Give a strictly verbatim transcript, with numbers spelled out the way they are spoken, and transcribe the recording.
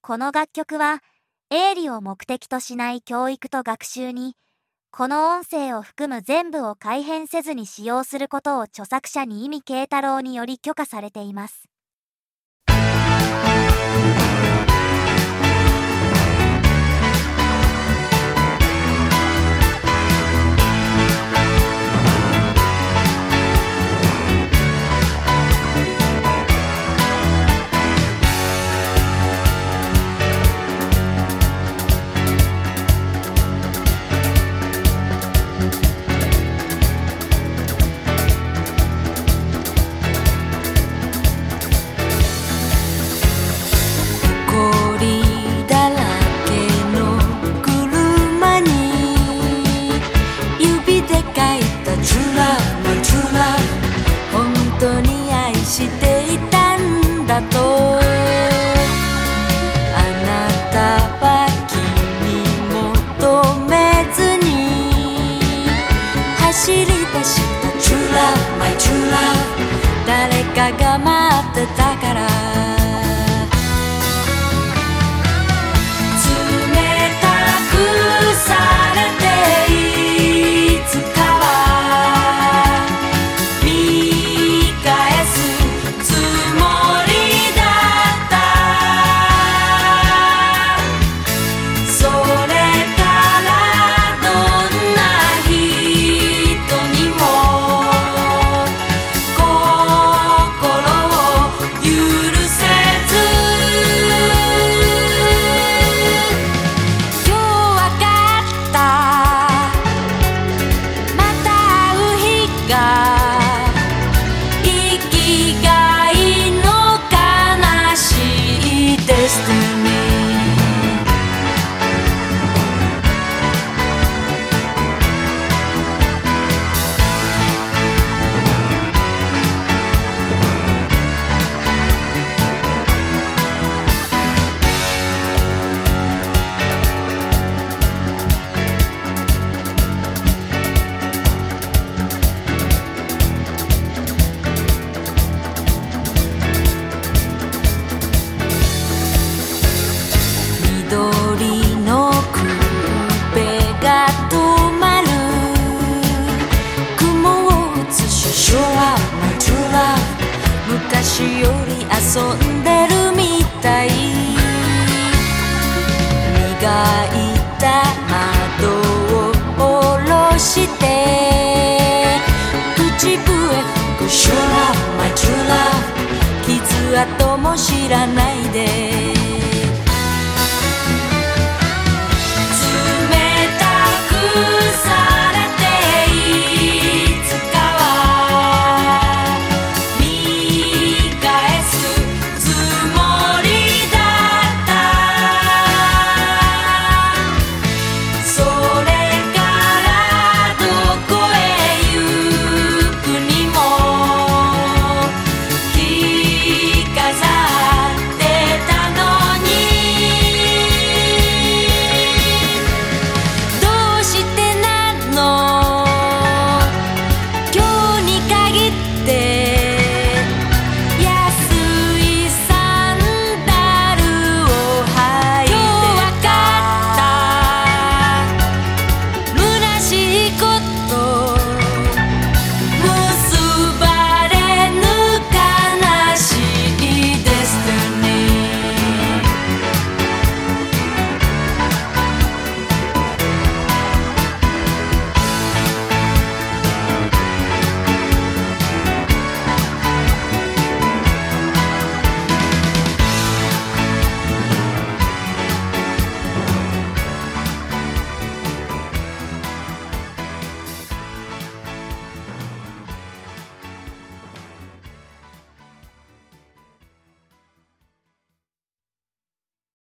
この楽曲は営利を目的としない教育と学習に、この音声を含む全部を改変せずに使用することを著作者に意味慶太郎により許可されています。 していたんだと、あなたは君求めずに走り出した True love, my true love、 誰かが待ってたから、冷たくされていつかは見返す緑のクーペが止まる、雲を映し Sure love, my true love、 昔より遊んでるみたい、磨いた窓を下ろして口笛吹く Sure love, my true love、 傷跡も知らないで